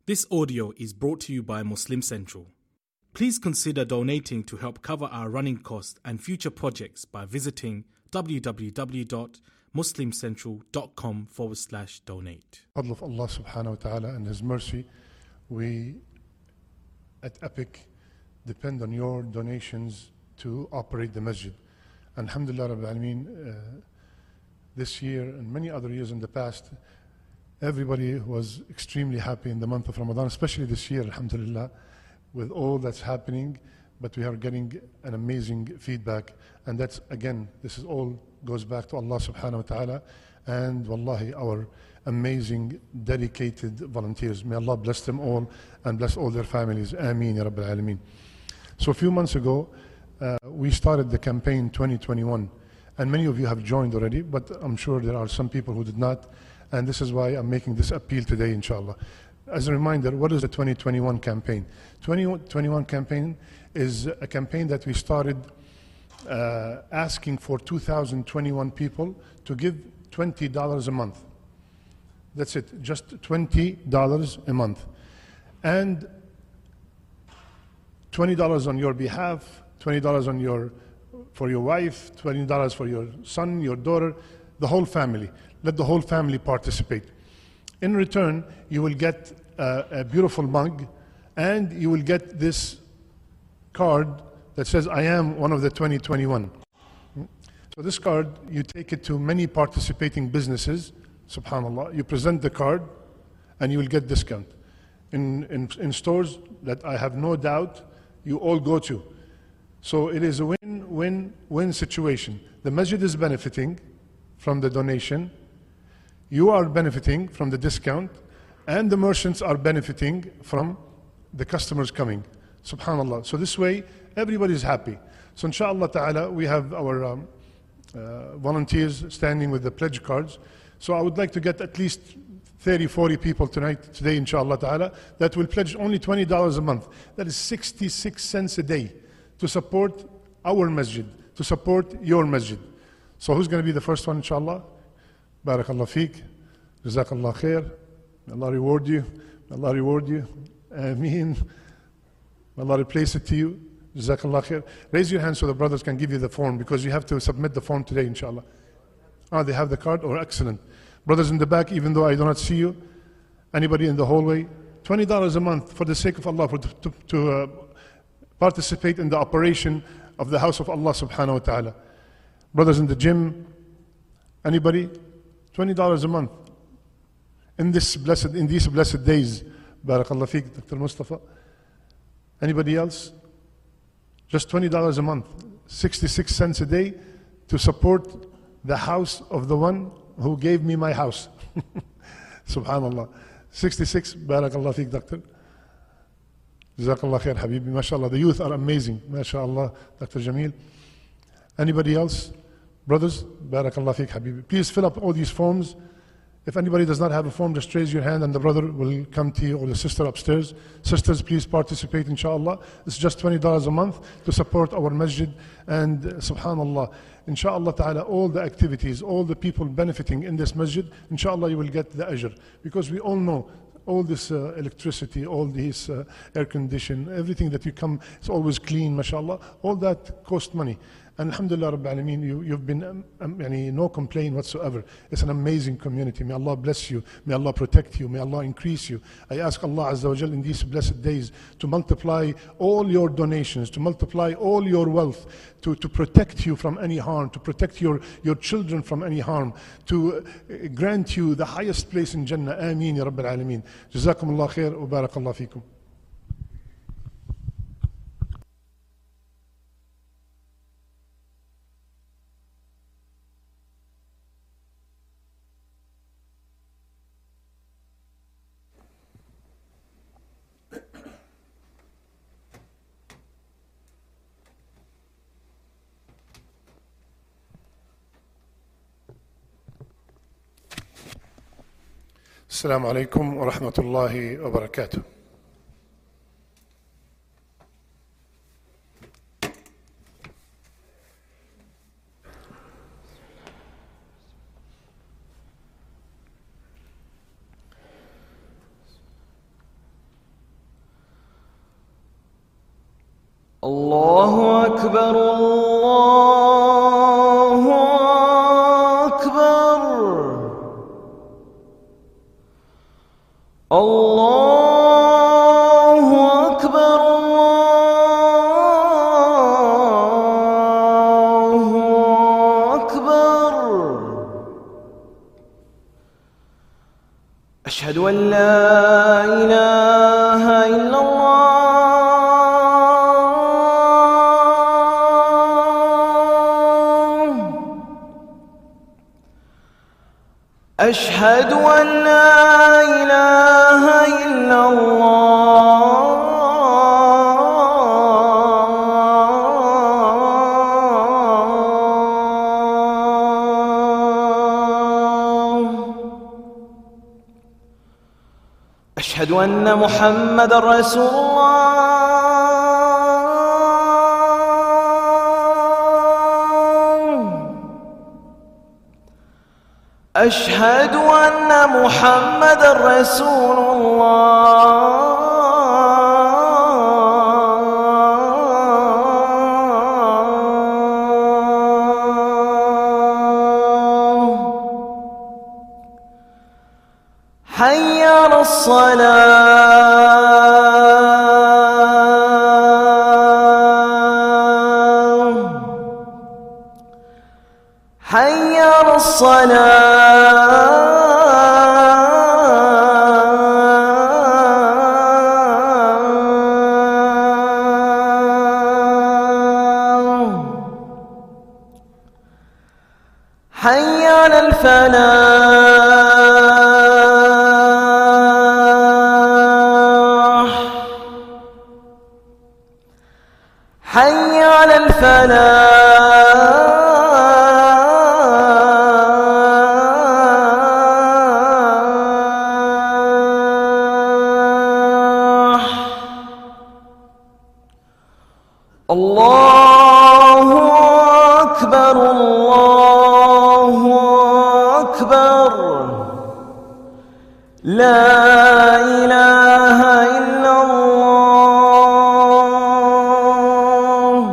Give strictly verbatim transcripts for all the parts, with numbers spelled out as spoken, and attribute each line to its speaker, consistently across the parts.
Speaker 1: This audio is brought to you by Muslim Central. Please consider donating to help cover our running costs and future projects by visiting www.muslimcentral.com forward slash donate.
Speaker 2: Fadl of Allah subhanahu wa ta'ala and His mercy, we at Epic depend on your donations to operate the masjid. Alhamdulillah Rabbil Alameen, uh, this year and many other years in the past, everybody was extremely happy in the month of Ramadan, especially this year, alhamdulillah, with all that's happening. But we are getting an amazing feedback, and that's, again, this is all goes back to Allah subhanahu wa ta'ala and wallahi our amazing dedicated volunteers. May Allah bless them all and bless all their families. Ameen ya Rabbil Alameen. So a few months ago, uh, we started the campaign twenty twenty-one, and many of you have joined already, but I'm sure there are some people who did not. And this is why I'm making this appeal today, inshallah. As a reminder, what is the twenty twenty-one campaign? twenty twenty-one campaign is a campaign that we started uh, asking for two thousand twenty-one people to give twenty dollars a month. That's it, just twenty dollars a month. And twenty dollars on your behalf, twenty dollars on your, for your wife, twenty dollars for your son, your daughter, the whole family. Let the whole family participate. In return, you will get uh, a beautiful mug, and you will get this card that says, I am one of the twenty twenty-one. So this card, you take it to many participating businesses, subhanAllah. You present the card, and you will get discount. In, in, in stores that I have no doubt you all go to. So it is a win-win-win situation. The masjid is benefiting from the donation. You are benefiting from the discount, and the merchants are benefiting from the customers coming. Subhanallah. So this way, everybody is happy. So inshallah ta'ala, we have our um, uh, volunteers standing with the pledge cards. So I would like to get at least thirty, forty people tonight, today inshallah ta'ala, that will pledge only twenty dollars a month. That is sixty-six cents a day to support our masjid, to support your masjid. So who's going to be the first one, inshallah? Barakallah feek. Jazakallah khair. May Allah reward you. May Allah reward you. Ameen. May Allah replace it to you. Jazakallah khair. Raise your hand so the brothers can give you the form, because you have to submit the form today, inshallah. Ah, they have the card? Oh, excellent. Brothers in the back, even though I do not see you. Anybody in the hallway? twenty dollars a month for the sake of Allah, for, to, to uh, participate in the operation of the house of Allah subhanahu wa ta'ala. Brothers in the gym, anybody? twenty dollars a month. In this blessed, in these blessed days, Barakallah feek, Doctor Mustafa. Anybody else? Just twenty dollars a month, sixty-six cents a day to support the house of the one who gave me my house. Subhanallah. sixty-six, Barakallah feek, Doctor. Jazakallah khair, Habibi. MashaAllah. The youth are amazing. MashaAllah, Doctor Jamil. Anybody else? Brothers, Barakallah feek, Habibi. Please fill up all these forms. If anybody does not have a form, just raise your hand and the brother will come to you, or the sister upstairs. Sisters, please participate, inshallah. It's just twenty dollars a month to support our masjid. And uh, subhanallah, inshallah ta'ala, all the activities, all the people benefiting in this masjid, inshallah you will get the ajr. Because we all know all this uh, electricity, all this uh, air condition, everything that you come, it's always clean, mashallah. All that costs money. And alhamdulillah Rabbil Alameen, you, you've been um, um, yani, no complaint whatsoever. It's an amazing community. May Allah bless you. May Allah protect you. May Allah increase you. I ask Allah Azza wa Jal in these blessed days to multiply all your donations, to multiply all your wealth, to, to protect you from any harm, to protect your, your children from any harm, to uh, grant you the highest place in Jannah. Ameen ya Rabbil Alameen. Jazakumullah khair wa barakallah feekum. السلام عليكم ورحمة الله وبركاته.
Speaker 3: الله أكبر الله أكبر الله أكبر الله أكبر. أشهد أن لا إله إلا الله أشهد أن لا إله إلا الله. أشهد أن محمد رسول الله. أشهد أن محمد رسول الله. حي على الصلاة حي على الصلاة. حي على الفلاح حي على الفلاح. الله أكبر الله أكبر. لا إله إلا الله.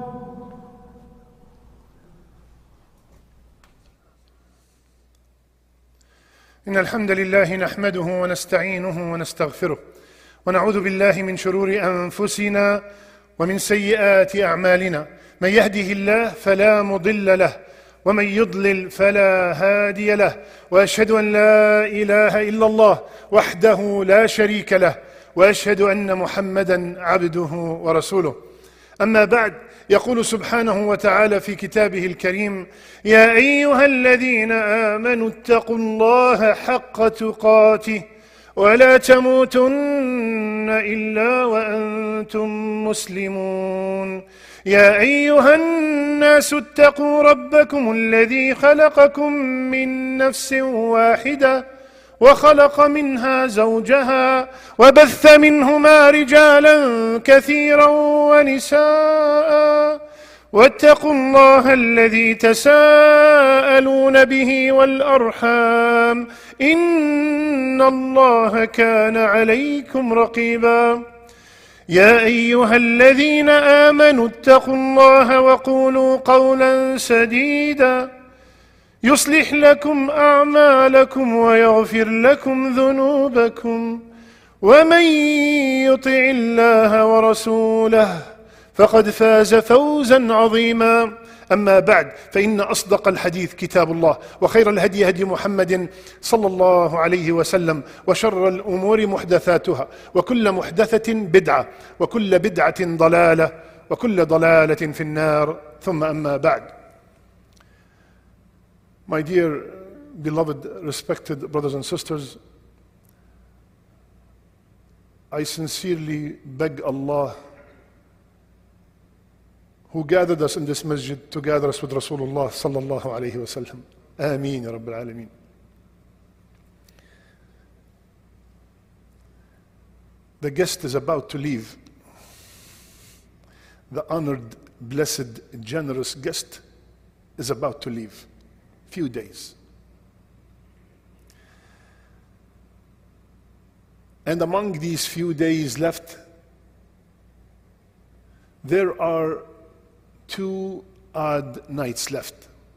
Speaker 2: إن الحمد لله نحمده ونستعينه ونستغفره ونعوذ بالله من شرور أنفسنا ومن سيئات أعمالنا. من يهده الله فلا مضل له ومن يضلل فلا هادي له. وأشهد أن لا إله إلا الله وحده لا شريك له وأشهد أن محمدًا عبده ورسوله. أما بعد، يقول سبحانه وتعالى في كتابه الكريم: يا أيها الذين آمنوا اتقوا الله حق تقاته ولا تموتن إلا وأنتم مسلمون. يا أيها الناس اتقوا ربكم الذي خلقكم من نفس واحدة وخلق منها زوجها وبث منهما رجالا كثيرا ونساء واتقوا الله الذي تساءلون به والأرحام إن الله كان عليكم رقيبا. يا أيها الذين آمنوا اتقوا الله وقولوا قولا سديدا يصلح لكم أعمالكم ويغفر لكم ذنوبكم ومن يطع الله ورسوله فقد فاز فوزا عظيما. أما بعد، فإن أصدق الحديث كتاب الله وخير الهدي هدي محمد صلى الله عليه وسلم وشر الأمور محدثاتها وكل محدثة بدعة وكل بدعة ضلالة وكل ضلالة في النار. ثم أما بعد. My dear beloved respected brothers and sisters, I sincerely beg Allah, who gathered us in this masjid, to gather us with Rasulullah sallallahu alayhi wa sallam. Ameen ya Rabbil Alameen. The guest is about to leave. The honored, blessed, generous guest is about to leave. Few days. And among these few days left, there are two odd nights left.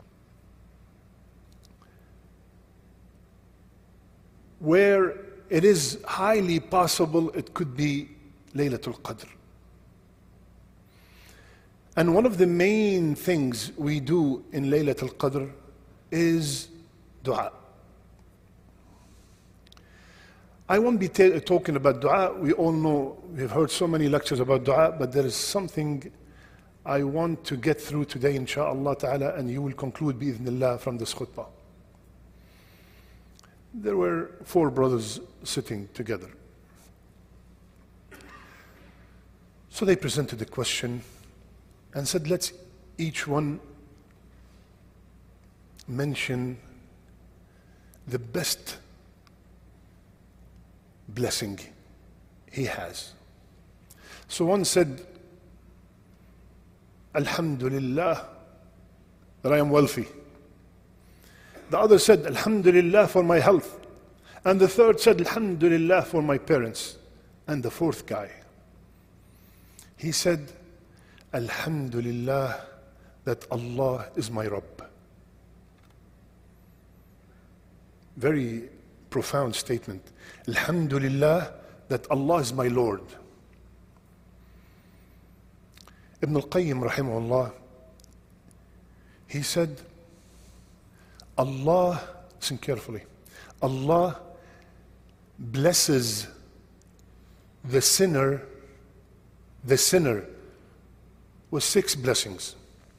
Speaker 2: Where it is highly possible it could be Laylatul Qadr. And one of the main things we do in Laylatul Qadr is dua. I won't be t- talking about dua. We all know, we've heard so many lectures about dua, but there is something I want to get through today, inshaAllah ta'ala, and you will conclude bi'idhnillah from this khutbah. There were four brothers sitting together. So they presented the question and said, let's each one mention the best blessing he has. So one said, Alhamdulillah that I am wealthy. The other said, Alhamdulillah for my health. And the third said, Alhamdulillah for my parents. And the fourth guy, he said, Alhamdulillah that Allah is my Rabb. Very profound statement. Alhamdulillah that Allah is my Lord. Ibn al-Qayyim rahimahullah, he said, Allah, listen carefully, Allah blesses the sinner, the sinner with six blessings.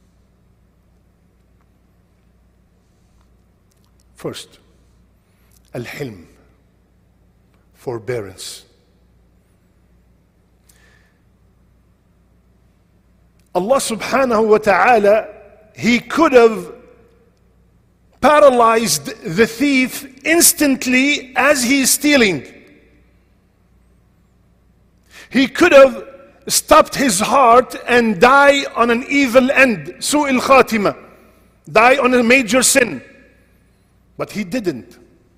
Speaker 2: First, al-hilm, forbearance. Allah subhanahu wa ta'ala, He could have paralyzed the thief instantly as he is stealing. He could have stopped his heart and die on an evil end, su'il khatima, die on a major sin. But He didn't.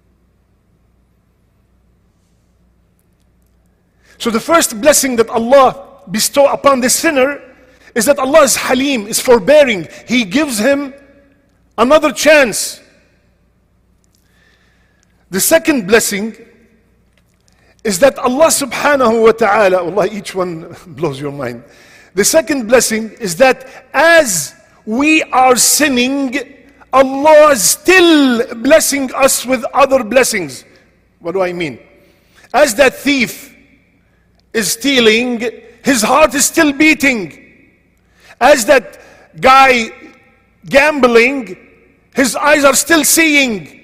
Speaker 2: So the first blessing that Allah bestows upon the sinner is that Allah is Halim, is forbearing. He gives him another chance. The second blessing is that Allah subhanahu wa ta'ala, Allah, each one blows your mind. The second blessing is that as we are sinning, Allah is still blessing us with other blessings. What do I mean? As that thief is stealing, his heart is still beating. As that guy gambling, his eyes are still seeing.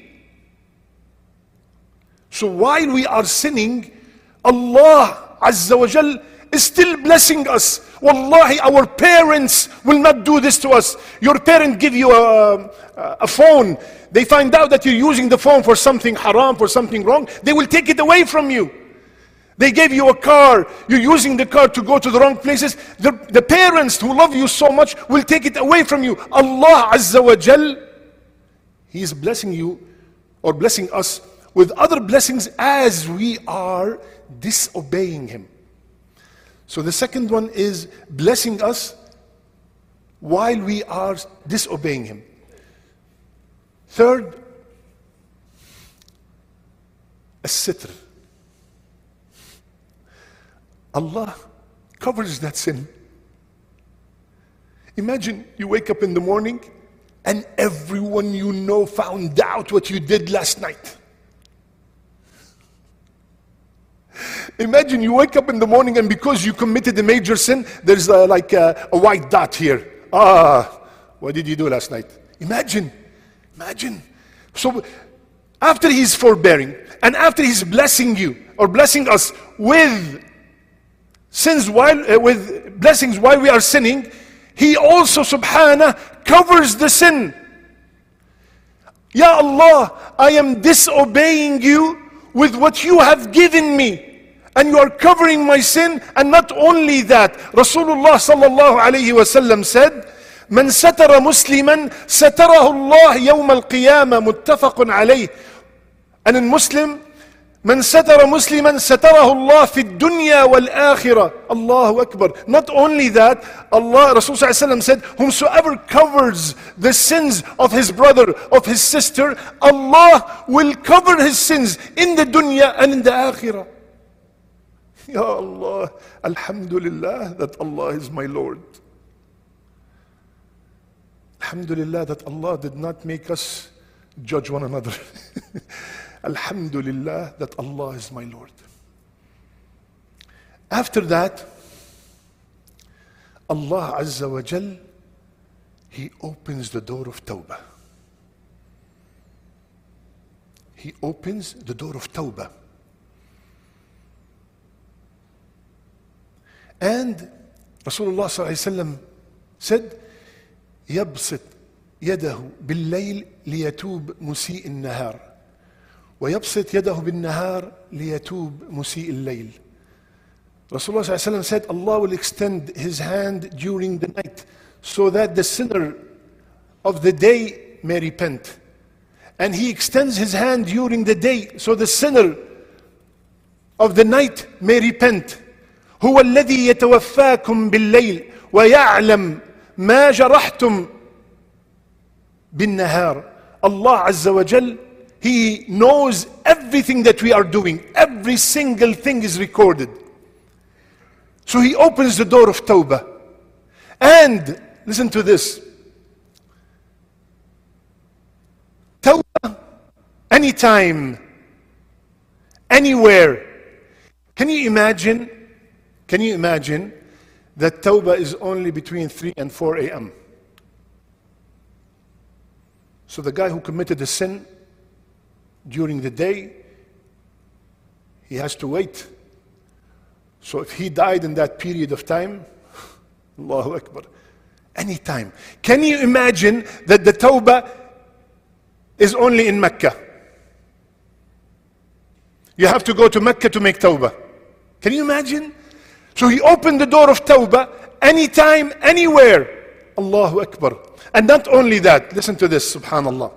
Speaker 2: So while we are sinning, Allah Azza wa Jal is still blessing us. Wallahi, our parents will not do this to us. Your parent give you a, a phone. They find out that you're using the phone for something haram, for something wrong. They will take it away from you. They gave you a car, you're using the car to go to the wrong places. The, the parents who love you so much will take it away from you. Allah Azza wa Jal, He is blessing you or blessing us with other blessings as we are disobeying Him. So the second one is blessing us while we are disobeying Him. Third, as-sitr. Allah covers that sin. Imagine you wake up in the morning and everyone you know found out what you did last night. Imagine you wake up in the morning and because you committed a major sin, there's a, like a, a white dot here. Ah, what did you do last night? Imagine, imagine. So after He's forbearing and after He's blessing you or blessing us with sins while uh, with blessings while we are sinning, He also subhanah covers the sin. Ya Allah, I am disobeying you with what you have given me, and you are covering my sin. And not only that, Rasulullah sallallahu alayhi wa sallam said, "Man satara musliman satarahu Allah yawm al-qiyamah," muttafaqun alayh. And in Muslim, من ستر مسلما ستره الله في الدنيا والآخرة. Allahu Akbar. Not only that, Allah, Rasul Sallallahu Alaihi Wasallam said, whomsoever covers the sins of his brother, of his sister, Allah will cover his sins in the dunya and in the akhirah. Ya Allah, Alhamdulillah that Allah is my Lord. Alhamdulillah that Allah did not make us judge one another. Alhamdulillah that Allah is my Lord. After that, Allah Azza wa Jal, He opens the door of Tawbah. He opens the door of Tawbah. And Rasulullah Sallallahu Alaihi Wasallam said, يبسط يده بالليل ليتوب مسيء النهار ويبسط يده بالنهار ليتوب مسيء الليل. Rasulullah Sallallahu Alaihi Wasallam said, Allah will extend His hand during the night so that the sinner of the day may repent. And He extends His hand during the day so the sinner of the night may repent. هو الذي يتوفاكم بالليل ويعلم ما جرحتم بالنهار. Allah Azza wa Jal, He knows everything that we are doing. Every single thing is recorded. So He opens the door of Tawbah. And listen to this. Tawbah, anytime, anywhere. Can you imagine? Can you imagine that Tawbah is only between three and four a m? So the guy who committed a sin during the day, he has to wait. So if he died in that period of time, Allahu Akbar, anytime. Can you imagine that the Tawbah is only in Mecca? You have to go to Mecca to make Tawbah. Can you imagine? So He opened the door of Tawbah anytime, anywhere. Allahu Akbar. And not only that, listen to this, subhanallah.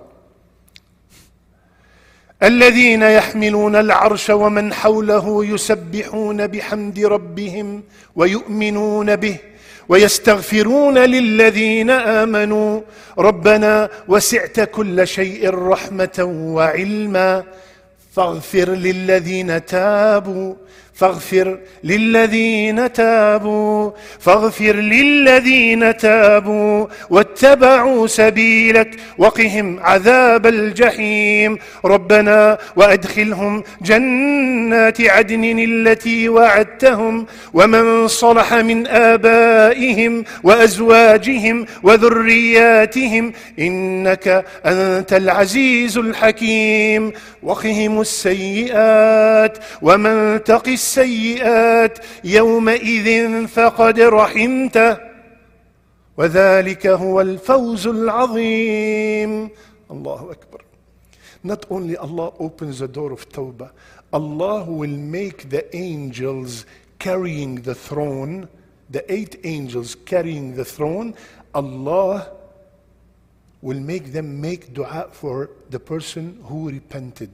Speaker 2: الذين يحملون العرش ومن حوله يسبحون بحمد ربهم ويؤمنون به ويستغفرون للذين آمنوا ربنا وسعت كل شيء رحمة وعلما فاغفر للذين تابوا فاغفر للذين تابوا فاغفر للذين تابوا واتبعوا سبيلك وقهم عذاب الجحيم ربنا وأدخلهم جنات عدن التي وعدتهم ومن صلح من آبائهم وأزواجهم وذرياتهم إنك أنت العزيز الحكيم وقهم السيئات ومن تق السيئات يومئذ فقد رحمته وذلك هو الفوز العظيم. Allahu Akbar. Not only Allah opens the door of Tawbah, Allah will make the angels carrying the throne, the eight angels carrying the throne, Allah will make them make dua for the person who repented.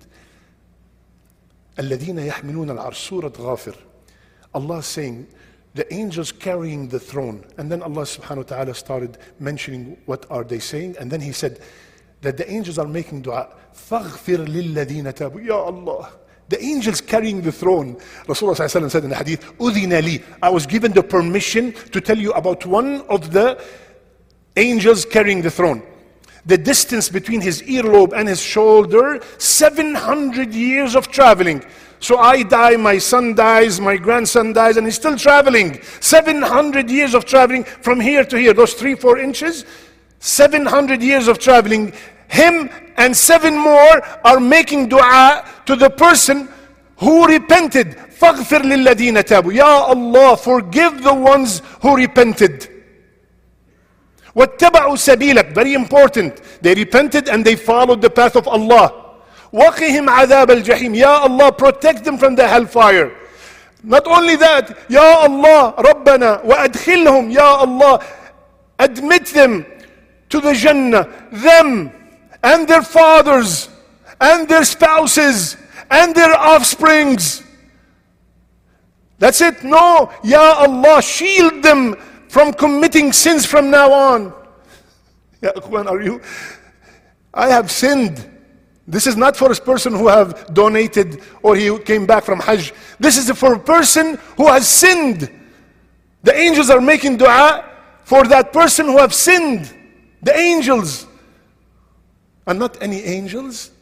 Speaker 2: الذين يحملون العرش, Surah Ghafir. Allah is saying, the angels carrying the throne. And then Allah subhanahu wa ta'ala started mentioning what are they saying. And then He said that the angels are making dua. فَاغْفِرْ لِلَّذِينَ تَابُوا. Ya Allah. The angels carrying the throne. Rasulullah sallallahu alaihi wasallam said in the hadith, أُذِنَ لِي. I was given the permission to tell you about one of the angels carrying the throne. The distance between his earlobe and his shoulder, seven hundred years of traveling. So I die, my son dies, my grandson dies, and he's still traveling. seven hundred years of traveling from here to here. Those three, four inches, seven hundred years of traveling. Him and seven more are making dua to the person who repented. فَاغْفِرْ لِلَّذِينَ تَابُوا. Ya Allah, forgive the ones who repented. وَاتَّبَعُوا سَبِيلَكَ. Very important. They repented and they followed the path of Allah. وَقِهِمْ عَذَابَ الْجَحِيمِ. Ya Allah, protect them from the hellfire. Not only that, Ya Allah, رَبَّنَا وَأَدْخِلْهُمْ. Ya Allah, admit them to the Jannah, them and their fathers and their spouses and their offsprings. That's it. No, Ya Allah, shield them from committing sins from now on. Ya Ikhwan, are you? I have sinned. This is not for a person who have donated or he came back from Hajj. This is for a person who has sinned. The angels are making dua for that person who have sinned. The angels. And not any angels.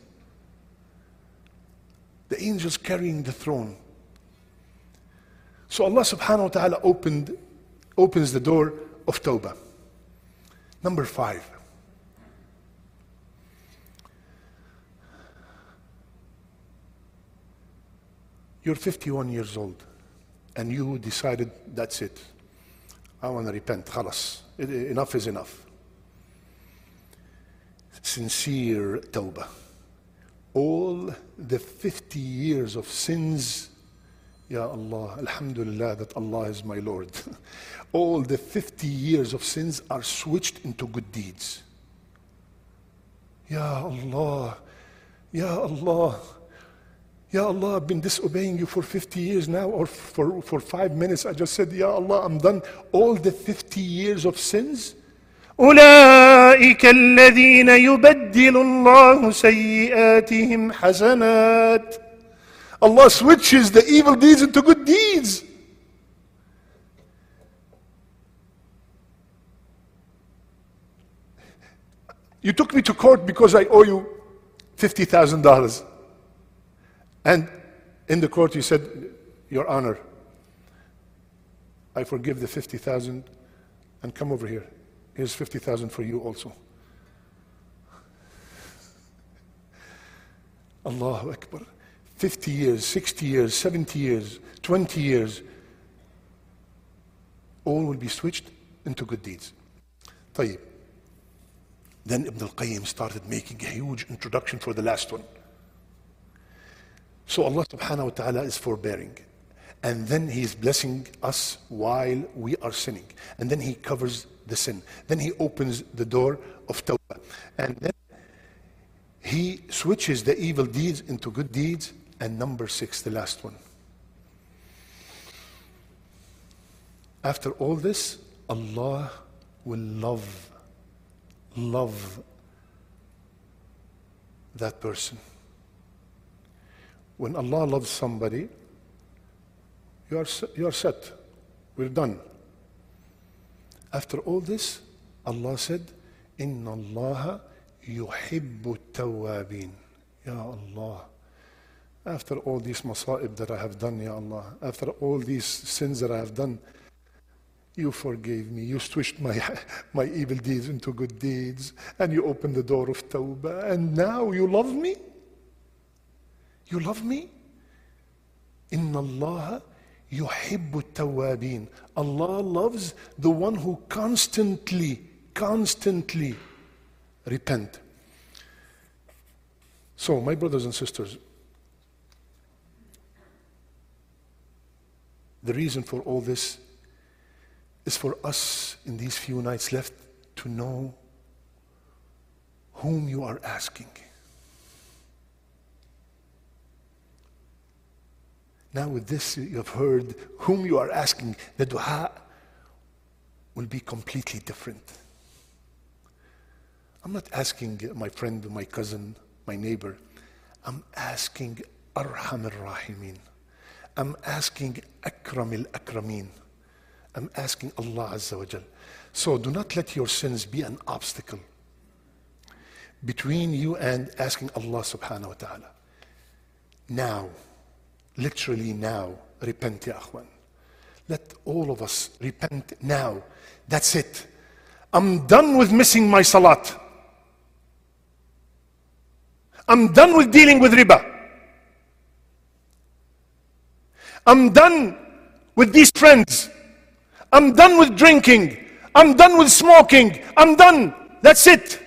Speaker 2: The angels carrying the throne. So Allah subhanahu wa ta'ala opened, opens the door of Tawbah. Number five. You're fifty-one years old and you decided, that's it. I want to repent. Khalas. Enough is enough. Sincere Tawbah. All the fifty years of sins, Ya Allah, Alhamdulillah that Allah is my Lord. All the fifty years of sins are switched into good deeds. Ya Allah, Ya Allah, Ya Allah, I've been disobeying you for fifty years now, or for, for five minutes. I just said, Ya Allah, I'm done. All the fifty years of sins. أولئك الذين يبدل الله سيئاتهم حسنات. Allah switches the evil deeds into good deeds. You took me to court because I owe you fifty thousand dollars. And in the court you said, Your Honor, I forgive the fifty thousand and come over here. Here's fifty thousand for you also. Allahu Akbar. fifty years, sixty years, seventy years, twenty years, all will be switched into good deeds. طيب. Then Ibn al-Qayyim started making a huge introduction for the last one. So Allah subhanahu wa ta'ala is forbearing. And then He is blessing us while we are sinning. And then He covers the sin. Then He opens the door of tawbah. And then He switches the evil deeds into good deeds. And number six, the last one. After all this, Allah will love, love that person. When Allah loves somebody, you are, you are set. We're done. After all this, Allah said, Inna Allah yuhibbu tawwabin. Ya Allah. After all these masa'ib that I have done, Ya Allah, after all these sins that I have done, you forgave me. You switched my, my evil deeds into good deeds, and you opened the door of tawbah, and now you love me? You love me? Inna Allah yuhibbu tawwabin. Allah loves the one who constantly, constantly repent. So, my brothers and sisters, the reason for all this is for us in these few nights left to know whom you are asking. Now with this you have heard whom you are asking. The dua will be completely different. I'm not asking my friend, my cousin, my neighbor. I'm asking Arham al-Rahimin. I'm asking Akram al-Akramin. I'm asking Allah Azza wa Jal. So do not let your sins be an obstacle between you and asking Allah subhanahu wa ta'ala. Now, literally now, repent ya akhwan. Let all of us repent now. That's it. I'm done with missing my salat. I'm done with dealing with riba. I'm done with these friends. I'm done with drinking. I'm done with smoking. I'm done. That's it.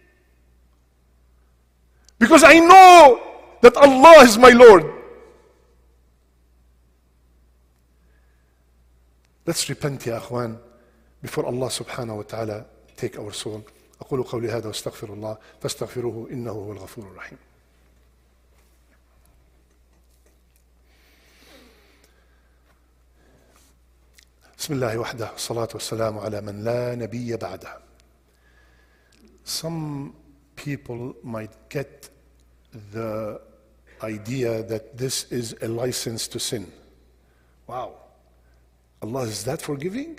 Speaker 2: Because I know that Allah is my Lord. Let's repent يا أخوان before Allah subhanahu wa ta'ala take our soul. أقول قولي هذا واستغفر الله فاستغفروه إنه هو الغفور الرحيم. Bismillah wahdah, salatu wassalamu ala man la nabiyya ba'dah. Some people might get the idea that this is a license to sin. Wow, Allah is that forgiving?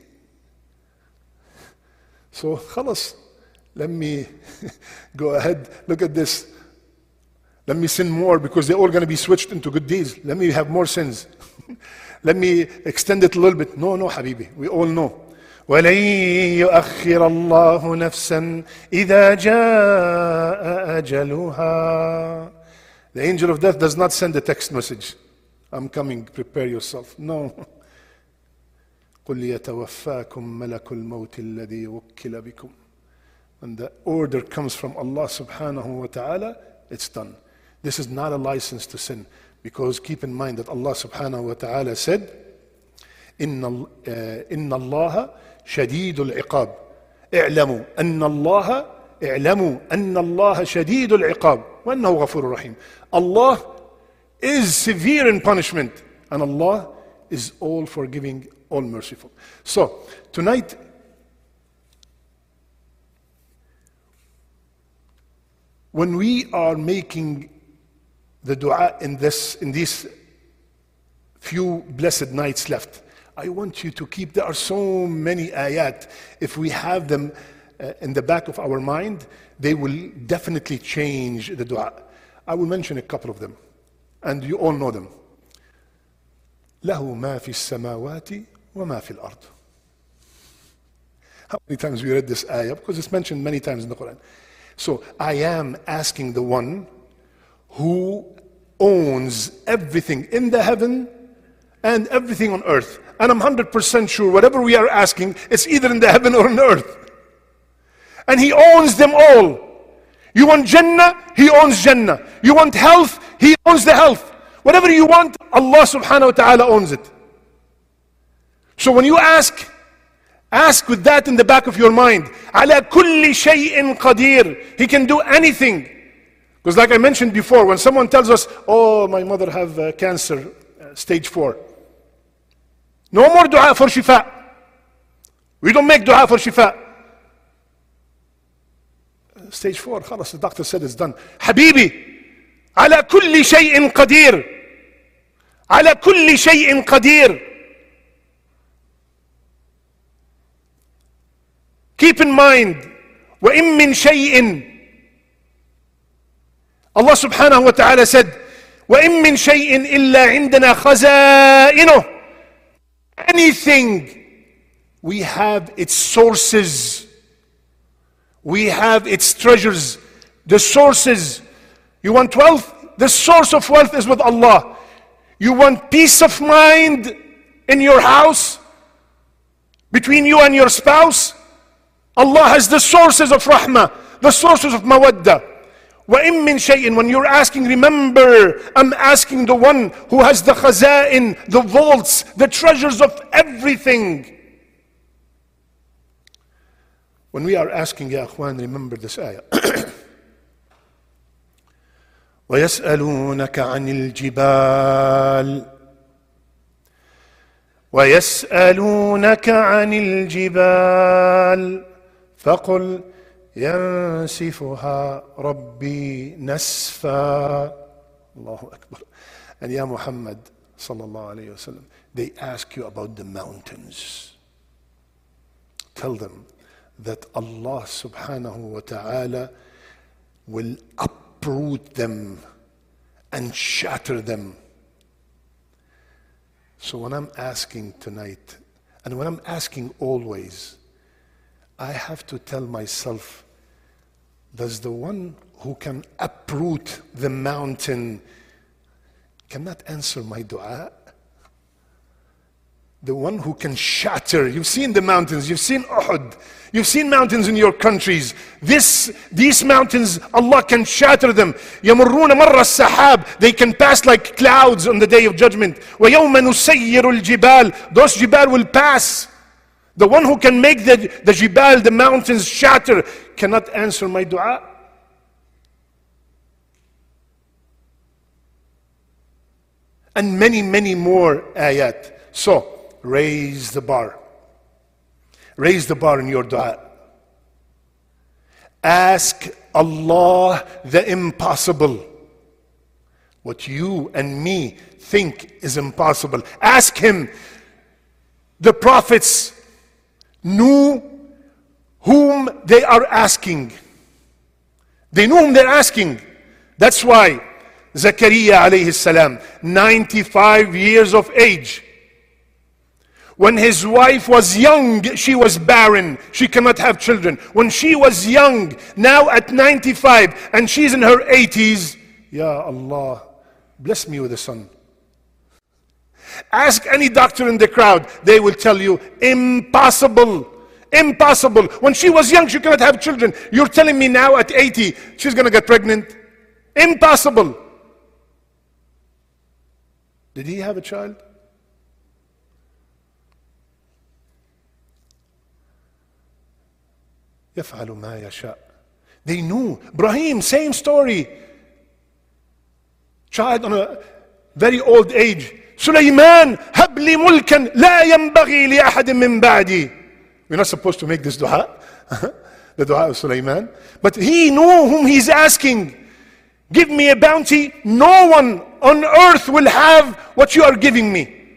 Speaker 2: So khalas, let me go ahead, look at this. Let me sin more because they're all going to be switched into good deeds. Let me have more sins. Let me extend it a little bit. No, no, Habibi, we all know. وَلَن يُؤَخِّرَ اللَّهُ نَفْسًا إِذَا جَاءَ أَجَلُهَا. The angel of death does not send a text message. I'm coming, prepare yourself. No. قُلْ يَتَوَفَّاكُمْ مَلَكُ الْمَوْتِ الَّذِي وُكِّلَ بِكُمْ. When the order comes from Allah subhanahu wa ta'ala, it's done. This is not a license to sin. Because keep in mind that Allah subhanahu wa ta'ala said, إِنَّ اللَّهَ شَدِيدُ الْعِقَابِ اعْلَمُوا أَنَّ اللَّهَ اعْلَمُوا أَنَّ اللَّهَ شَدِيدُ الْعِقَابِ وَأَنَّهُ غَفُورٌ رَحِيمٌ. Allah is severe in punishment, and Allah is all forgiving, all merciful. So, tonight, when we are making the dua in this, in these few blessed nights left, I want you to keep, there are so many ayat. If we have them uh, in the back of our mind, they will definitely change the dua. I will mention a couple of them, and you all know them. لَهُ مَا فِي السَّمَاوَاتِ وَمَا فِي الْأَرْضِ. How many times we read this ayah? Because it's mentioned many times in the Quran. So I am asking the one who owns everything in the heaven and everything on earth. And I'm one hundred percent sure whatever we are asking, it's either in the heaven or on earth. And He owns them all. You want Jannah, He owns Jannah. You want health, He owns the health. Whatever you want, Allah subhanahu wa ta'ala owns it. So when you ask, ask with that in the back of your mind. عَلَى كُلِّ شَيْءٍ قَدِيرٍ. He can do anything. Because like I mentioned before, when someone tells us, oh, my mother have uh, cancer, uh, stage four. No more dua for shifa. We don't make dua for shifa. Uh, stage four, khalas, the doctor said it's done. Habibi, ala kulli shay'in qadir. Ala kulli shay'in qadir. Keep in mind, وَإِن مِّن شَيْءٍ. Allah subhanahu wa ta'ala said, وَإِن مِّن شَيْءٍ إِلَّا عِندَنَا خَزَائِنُهُ. Anything, we have its sources. We have its treasures. The sources. You want wealth? The source of wealth is with Allah. You want peace of mind in your house? Between you and your spouse? Allah has the sources of rahmah, the sources of mawaddah. وَإِن مِّن شَيْءٍ. When you're asking, remember, I'm asking the one who has the khaza'in, the vaults, the treasures of everything. When we are asking, ya akhwan, remember this ayah. وَيَسْأَلُونَكَ عَنِ الْجِبَالِ وَيَسْأَلُونَكَ عَنِ الْجِبَالِ فَقُلْ ينسفها ربي نسفا. Allahu Akbar. And Ya Muhammad sallallahu alayhi wa sallam, they ask you about the mountains. Tell them that Allah subhanahu wa ta'ala will uproot them and shatter them. So when I'm asking tonight, and when I'm asking always, I have to tell myself, does the one who can uproot the mountain cannot answer my dua? The one who can shatter. You've seen the mountains, you've seen Uhud, you've seen mountains in your countries. This, these mountains, Allah can shatter them. يَمُرُّونَ مَرَّ السَّحَابِ. They can pass like clouds on the day of judgment. وَيَوْمَ نُسَيِّرُ الْجِبَالِ. Those jibal will pass. The one who can make the, the jibal, the mountains shatter, cannot answer my dua. And many, many more ayat. So, raise the bar. Raise the bar in your dua. Ask Allah the impossible. What you and me think is impossible. Ask Him. The prophets knew whom they are asking. They knew whom they're asking. That's why Zakaria alayhi salam, ninety-five years of age, when his wife was young, she was barren. She cannot have children. When she was young, now at ninety-five, and she's in her eighties, Ya Allah, bless me with a son. Ask any doctor in the crowd, they will tell you, impossible. Impossible. When she was young, she cannot have children. You're telling me now at eighty, she's going to get pregnant? Impossible. Did he have a child? يفعل ما يشاء. They knew. Ibrahim, same story. Child on a very old age. Sulaiman, هب لي ملكا لا ينبغي لأحد من بعدي. We're not supposed to make this dua, the dua of Sulaiman. But he knew whom he's asking. Give me a bounty. No one on earth will have what you are giving me.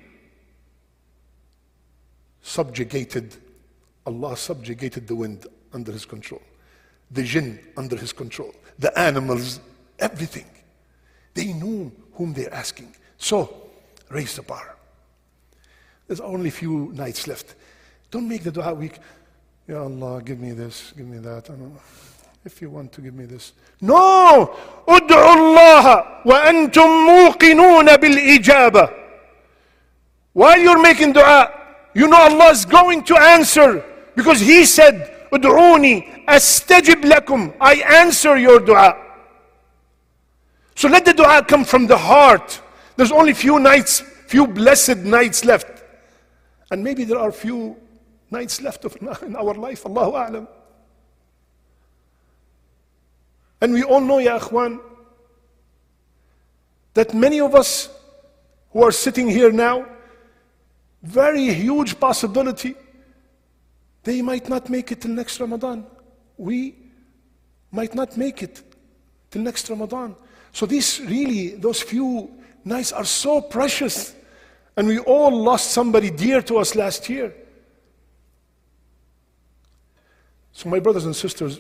Speaker 2: Subjugated. Allah subjugated the wind under His control. The jinn under His control. The animals, everything. They knew whom they're asking. So, raise the bar. There's only a few nights left. Don't make the dua weak. Ya Allah, give me this, give me that. I don't know. If you want to give me this. No! ادعوا الله وأنتم موقنون بالإجابة. While you're making dua, you know Allah is going to answer. Because He said, ادعوني أستجب لكم. I answer your dua. So let the dua come from the heart. There's only few nights, few blessed nights left. And maybe there are few nights left of, in our life, Allahu A'lam. And we all know, Ya Akhwan, that many of us who are sitting here now, very huge possibility, they might not make it till next Ramadan. We might not make it till next Ramadan. So these really, those few nights are so precious. And we all lost somebody dear to us last year. So my brothers and sisters,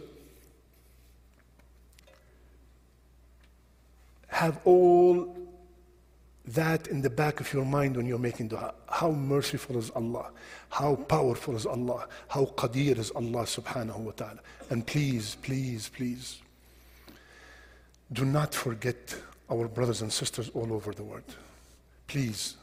Speaker 2: have all that in the back of your mind when you're making dua. How merciful is Allah? How powerful is Allah? How qadir is Allah subhanahu wa ta'ala? And please, please, please, do not forget our brothers and sisters all over the world. Please.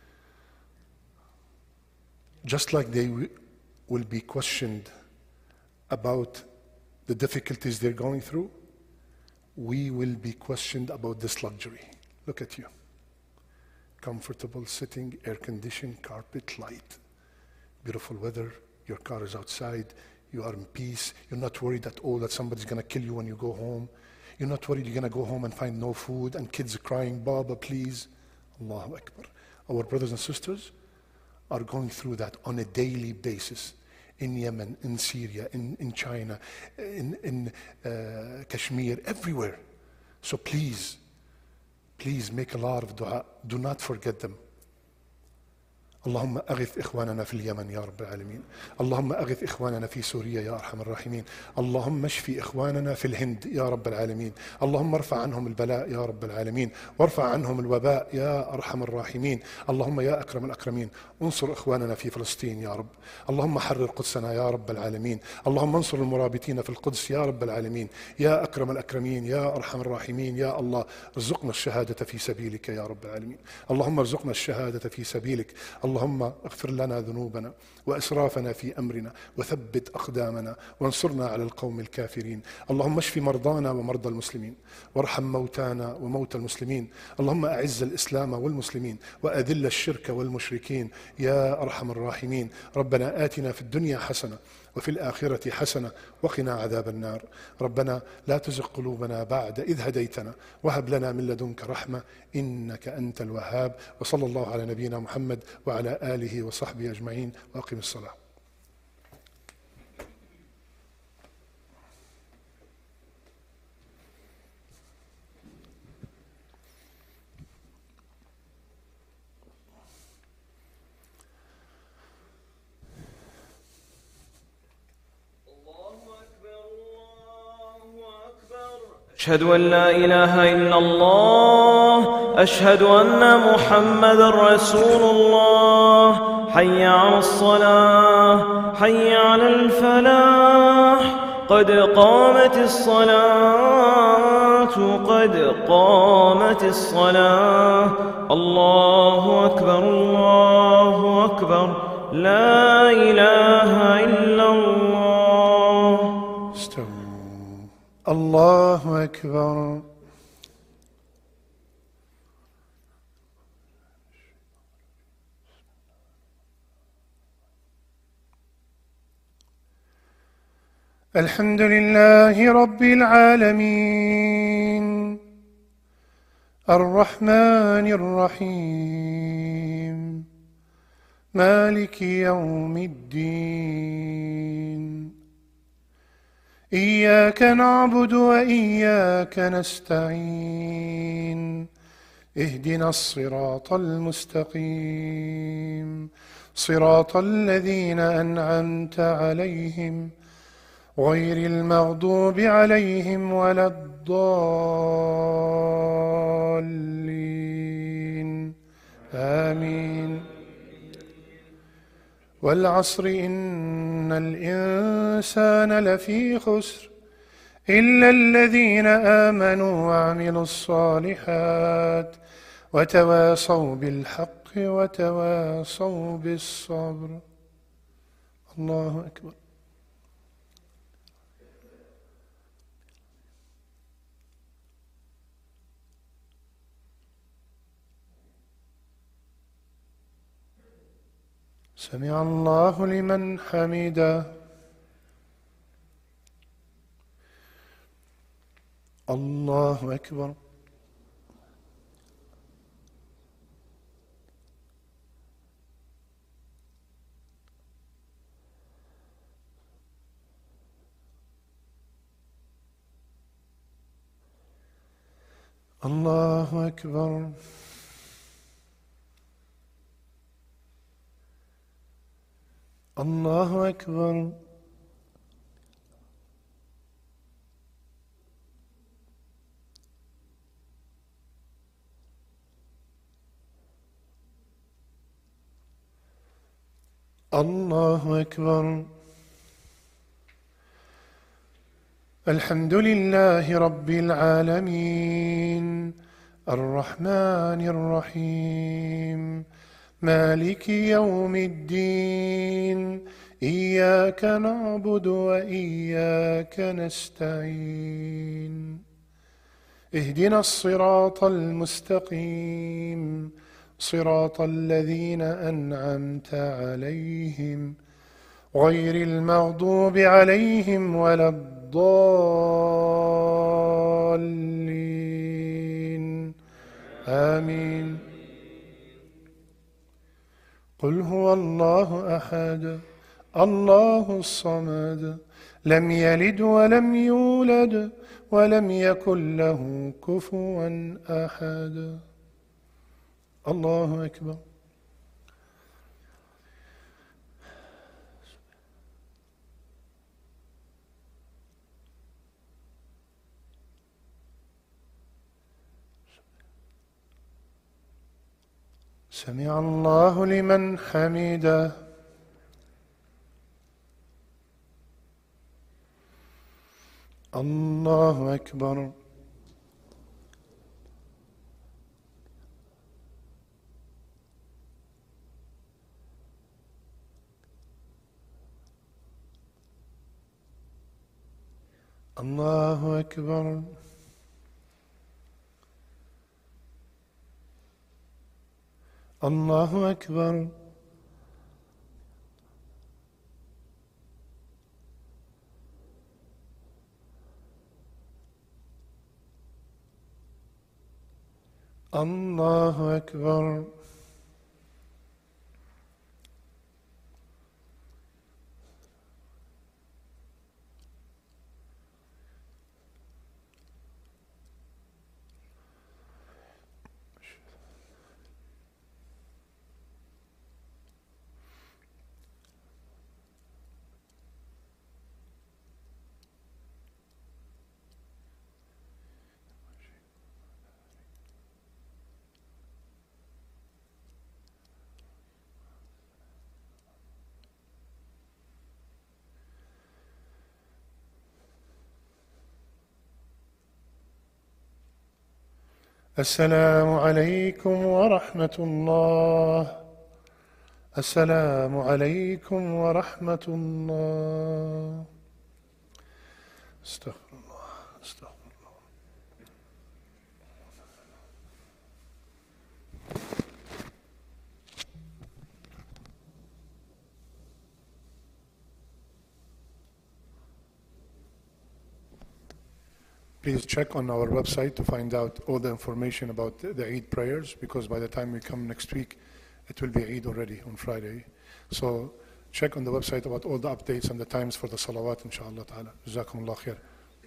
Speaker 2: Just like they will be questioned about the difficulties they're going through, we will be questioned about this luxury. Look at you. Comfortable sitting, air-conditioned, carpet, light. Beautiful weather, your car is outside, you are in peace. You're not worried at all that somebody's going to kill you when you go home. You're not worried you're going to go home and find no food and kids crying, Baba, please. Allahu Akbar. Our brothers and sisters are going through that on a daily basis. In Yemen, in Syria, in, in China, in, in uh, Kashmir, everywhere. So please, please make a lot of dua. Do not forget them. اللهم أغث إخواننا في اليمن يا رب العالمين. اللهم أغث إخواننا في سوريا يا أرحم الراحمين. اللهم اشفي إخواننا في الهند يا رب العالمين. اللهم ارفع عنهم البلاء يا رب العالمين، وارفع عنهم الوباء يا أرحم الراحمين. اللهم يا أكرم الأكرمين انصر إخواننا في فلسطين يا رب. اللهم حرر قدسنا يا رب العالمين. اللهم انصر المرابطين في القدس يا رب العالمين. يا أكرم الأكرمين يا أرحم الراحمين. يا الله ارزقنا الشهادة في سبيلك يا رب العالمين. اللهم ارزقنا الشهادة في سبيلك. اللهم اغفر لنا ذنوبنا وإسرافنا في أمرنا وثبت أقدامنا وانصرنا على القوم الكافرين. اللهم اشف مرضانا ومرضى المسلمين وارحم موتانا وموتى المسلمين. اللهم أعز الإسلام والمسلمين وأذل الشرك والمشركين يا أرحم الراحمين. ربنا آتنا في الدنيا حسنة وفي الآخرة حسنة وقنا عذاب النار. ربنا لا تزغ قلوبنا بعد إذ هديتنا وهب لنا من لدنك رحمة إنك أنت الوهاب. وصلى الله على نبينا محمد وعلى آله وصحبه أجمعين وأقم الصلاة.
Speaker 3: أشهد أن لا إله إلا الله أشهد أن محمدًا رسول الله حي على الصلاة حي على الفلاح قد قامت الصلاة قد قامت الصلاة الله أكبر الله أكبر لا إله إلا الله.
Speaker 2: استووا. الله أكبر. الحمد لله رب العالمين الرحمن الرحيم مالك يوم الدين إياك نعبد وإياك نستعين اهدنا الصراط المستقيم صراط الذين أنعمت عليهم غير المغضوب عليهم ولا الضالين آمين. والعصر إن الإنسان لفي خسر إلا الذين آمنوا وعملوا الصالحات وتواصوا بالحق وتواصوا بالصبر. الله أكبر. سمع الله لمن حمده. الله أكبر. الله أكبر. الله أكبر. الله أكبر. الحمد لله رب العالمين الرحمن الرحيم مالك يوم الدين إياك نعبد وإياك نستعين اهدنا الصراط المستقيم صراط الذين أنعمت عليهم غير المغضوب عليهم ولا الضالين آمين. قل هو الله أحد الله الصمد لم يلد ولم يولد ولم يكن له كفوا أحد. الله أكبر. سمع الله لمن حمده. الله أكبر. الله أكبر. الله أكبر. الله أكبر. السلام عليكم ورحمة الله. السلام عليكم ورحمة الله. استغفر الله. استغفر الله. Please check on our website to find out all the information about the Eid prayers, because by the time we come next week, it will be Eid already on Friday. So check on the website about all the updates and the times for the salawat, inshallah ta'ala. Jazakumullah khair.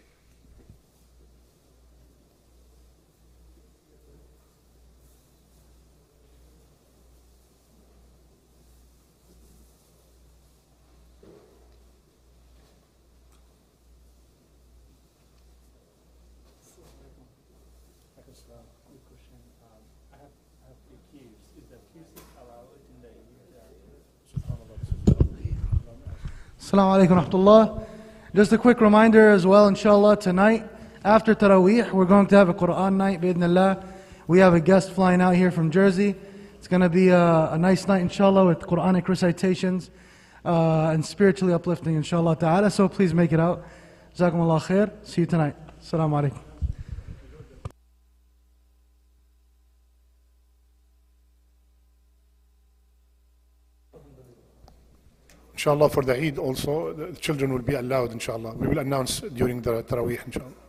Speaker 4: Assalamu alaikum wa rahmatullah. Just a quick reminder as well, inshallah, tonight after Taraweeh, we're going to have a Quran night, bi'idhnillah. We have a guest flying out here from Jersey. It's going to be a, a nice night, inshallah, with Quranic recitations uh, and spiritually uplifting, inshallah ta'ala. So please make it out. Jazakumullah khair. See you tonight. Assalamu alaikum.
Speaker 2: Inshallah, for the Eid also, the children will be allowed, inshallah. We will announce during the Taraweeh, inshallah.